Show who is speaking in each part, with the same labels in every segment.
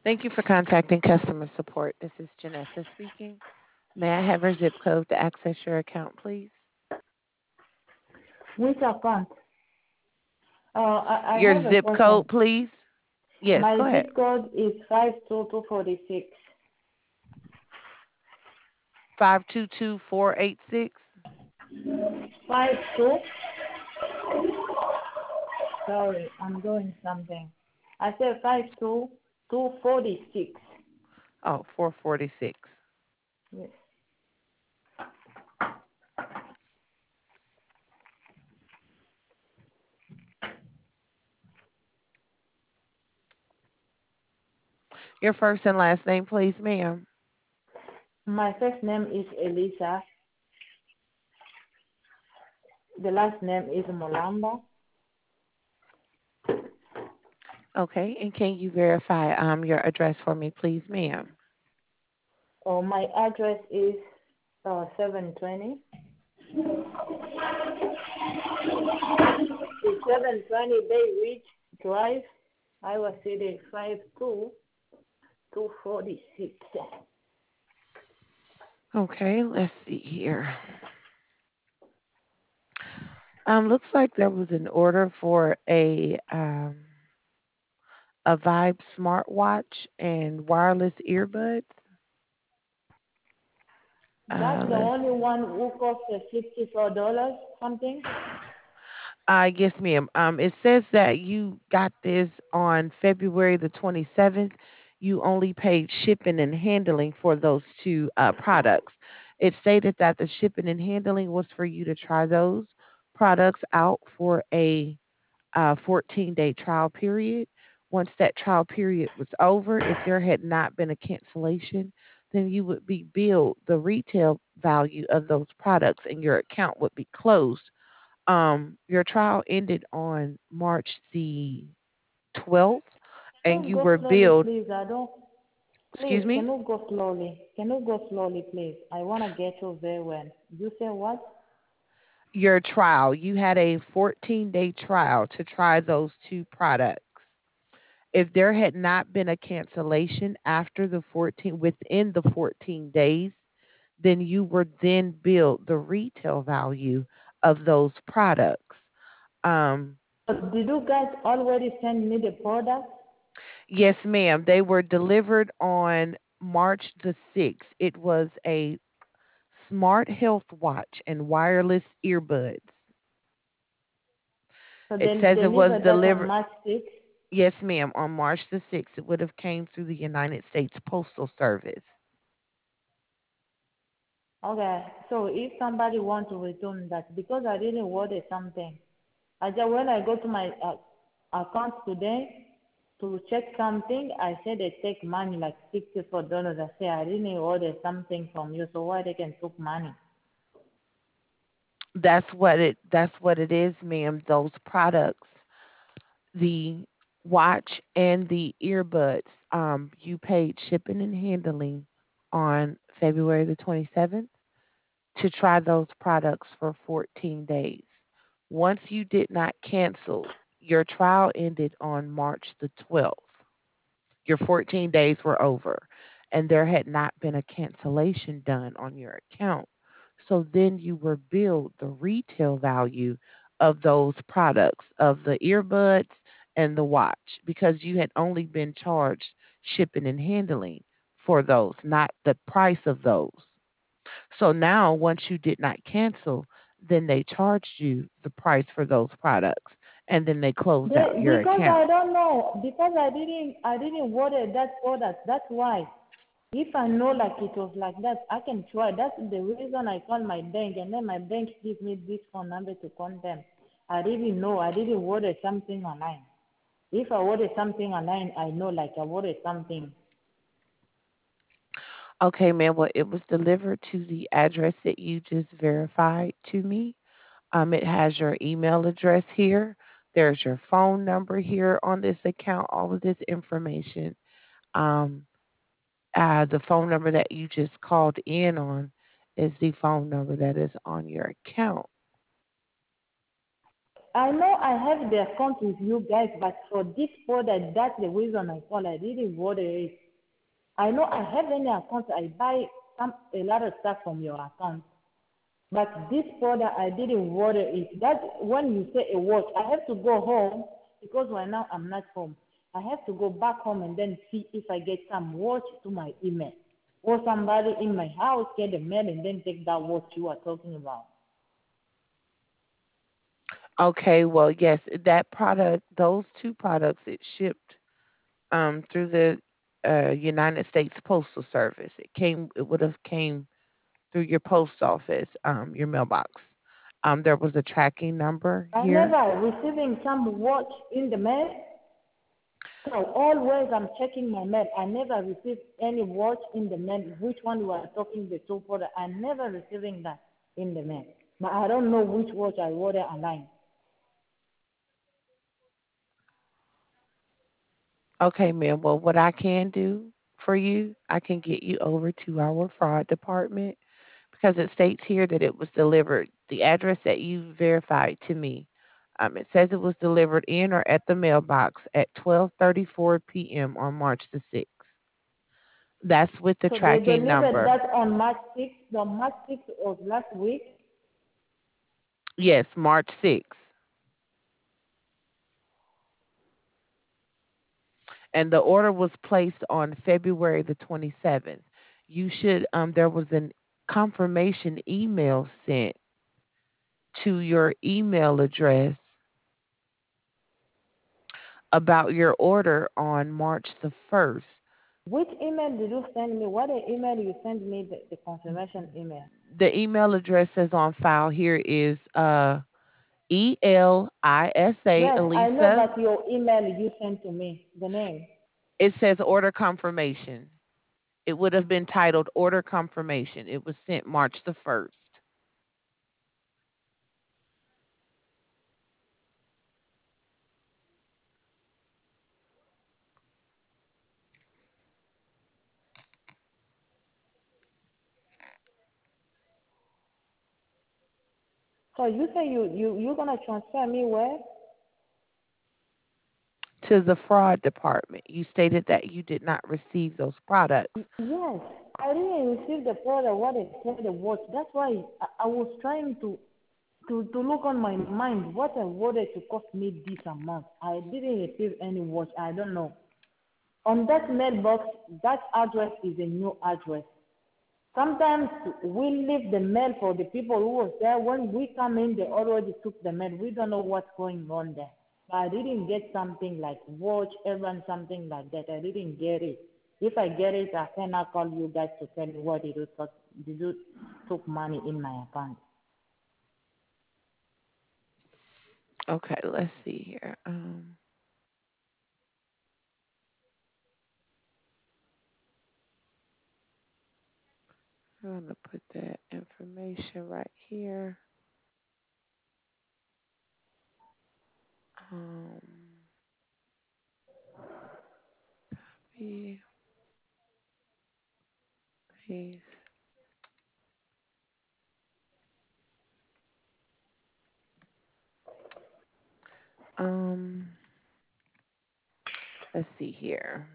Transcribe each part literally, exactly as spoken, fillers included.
Speaker 1: Thank you for contacting customer support. This is Janessa speaking. May I have your zip code to access your account, please?
Speaker 2: Which account? Uh, I, I
Speaker 1: Your
Speaker 2: have a
Speaker 1: zip
Speaker 2: question.
Speaker 1: code, please? Yes,
Speaker 2: My
Speaker 1: go ahead.
Speaker 2: zip code is five two two forty six.
Speaker 1: Five two two four eight six.
Speaker 2: Five two. Sorry, I'm doing something. I said five two two forty six.
Speaker 1: Oh, four forty six.
Speaker 2: Yes.
Speaker 1: Your first and last name, please, ma'am.
Speaker 2: My first name is Elisa. The last name is Molamba.
Speaker 1: Okay, and can you verify um your address for me, please, ma'am?
Speaker 2: Oh, my address is uh, seven twenty. It's seven twenty Bay Ridge Drive, Iowa City, five two two forty six.
Speaker 1: Okay, let's see here. Um, looks like there was an order for a um a Vibe smartwatch and wireless earbuds.
Speaker 2: That's
Speaker 1: Uh,
Speaker 2: the
Speaker 1: let's
Speaker 2: only one who cost fifty-four dollars something.
Speaker 1: Uh, yes, ma'am. Um, it says that you got this on February the twenty-seventh. You only paid shipping and handling for those two uh, products. It stated that the shipping and handling was for you to try those products out for a uh, fourteen day trial period. Once that trial period was over, if there had not been a cancellation, then you would be billed the retail value of those products and your account would be closed. Um, your trial ended on March the twelfth,
Speaker 2: Can
Speaker 1: and
Speaker 2: you
Speaker 1: you
Speaker 2: go
Speaker 1: were
Speaker 2: slowly,
Speaker 1: billed.
Speaker 2: please? I don't. Please,
Speaker 1: Excuse
Speaker 2: can
Speaker 1: me.
Speaker 2: you go slowly? Can you go slowly, please? I wanna get you very well. You say what?
Speaker 1: Your trial. You had a fourteen day trial to try those two products. If there had not been a cancellation after the fourteen, within the fourteen days, then you were then billed the retail value of those products. Um,
Speaker 2: But did you guys already send me the product?
Speaker 1: yes, ma'am. They were delivered on March the sixth. It was a smart health watch and wireless earbuds.
Speaker 2: So
Speaker 1: It
Speaker 2: they
Speaker 1: says it was
Speaker 2: delivered that on
Speaker 1: delivered.
Speaker 2: March sixth.
Speaker 1: Yes, ma'am. On March the sixth, it would have came through the United States Postal Service.
Speaker 2: Okay. So if somebody want to return that, because I didn't order something, I just when I go to my uh, account today to check something, I said they take money like sixty-four dollars. I say I didn't order something from you, so why they can took money?
Speaker 1: That's what it. That's what it is, ma'am. Those products, the watch and the earbuds. Um, you paid shipping and handling on February the twenty seventh to try those products for fourteen days. Once you did not cancel, your trial ended on March the twelfth. Your fourteen days were over, and there had not been a cancellation done on your account. So then you were billed the retail value of those products, of the earbuds and the watch, because you had only been charged shipping and handling for those, not the price of those. So now, once you did not cancel, then they charged you the price for those products, and then they closed out
Speaker 2: They,
Speaker 1: your
Speaker 2: because
Speaker 1: account.
Speaker 2: I don't know, because I didn't I didn't order that product. That's why. If I know like it was like that, I can try. That's the reason I call my bank, and then my bank gives me this phone number to call them. I didn't know. I didn't order something online. If I order something online, I know like I ordered something.
Speaker 1: Okay, ma'am. Well, it was delivered to the address that you just verified to me. Um, it has your email address here. There's your phone number here on this account. All of this information. Um, uh, the phone number that you just called in on is the phone number that is on your account.
Speaker 2: I know I have the account with you guys, but for this product, that's the reason I call. I didn't order it. I know I have any account. I buy some a lot of stuff from your account, but this product I didn't order it. That when you say a watch, I have to go home because right now I'm not home. I have to go back home and then see if I get some watch to my email, or somebody in my house get the mail and then take that watch you are talking about.
Speaker 1: Okay, well, yes, that product, those two products, it shipped um through the uh, United States Postal Service. It came, it would have came through your post office, um, your mailbox. Um, there was a tracking number
Speaker 2: I
Speaker 1: here.
Speaker 2: never receiving some watch in the mail. So always I'm checking my mail. I never received any watch in the mail. Which one you are talking the two for? I never receiving that in the mail. But I don't know which watch I order online.
Speaker 1: Okay, ma'am. Well, what I can do for you, I can get you over to our fraud department because it states here that it was delivered. The address that you verified to me, um, it says it was delivered in or at the mailbox at twelve thirty-four p m on March the sixth. That's with the
Speaker 2: So they
Speaker 1: tracking
Speaker 2: delivered
Speaker 1: number.
Speaker 2: that on March sixth. The March sixth of last week.
Speaker 1: Yes, March sixth. And the order was placed on February the twenty-seventh. You should um there was an confirmation email sent to your email address about your order on March the first.
Speaker 2: Which email did you send me? What email you send me the, the confirmation email?
Speaker 1: The email address is on file here is uh E L I S A
Speaker 2: Yes, I know,
Speaker 1: Elisa.
Speaker 2: but your email you sent to me, the name.
Speaker 1: It says order confirmation. It would have been titled order confirmation. It was sent March the first.
Speaker 2: So you say you you you're gonna transfer me where?
Speaker 1: To the fraud department. You stated that you did not receive those products.
Speaker 2: Yes, I didn't receive the product what they said the watch. That's why I, I was trying to, to to look on my mind what I wanted to cost me this amount. I didn't receive any watch. I don't know. On that mailbox, that address is a new address. Sometimes we leave the mail for the people who was there. When we come in, they already took the mail. We don't know what's going on there. But I didn't get something like watch, even something like that. I didn't get it. If I get it, I cannot call you guys to tell you what did you took, did you took money in my account.
Speaker 1: Okay, let's see here. Um, I'm gonna put that information right here. Um, copy, paste. Um, let's see here.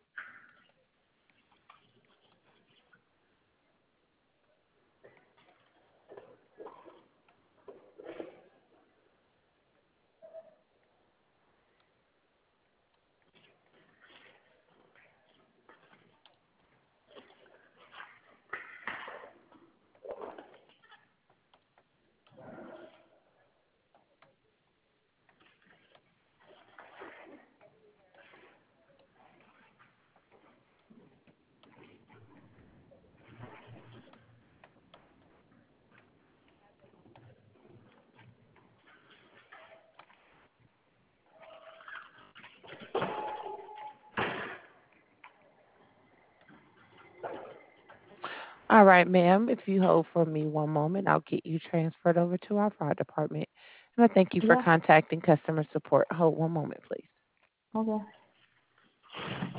Speaker 1: All right, ma'am. If you hold for me one moment, I'll get you transferred over to our fraud department. And I thank you for
Speaker 2: Yeah.
Speaker 1: contacting customer support. Hold one moment, please.
Speaker 2: Okay.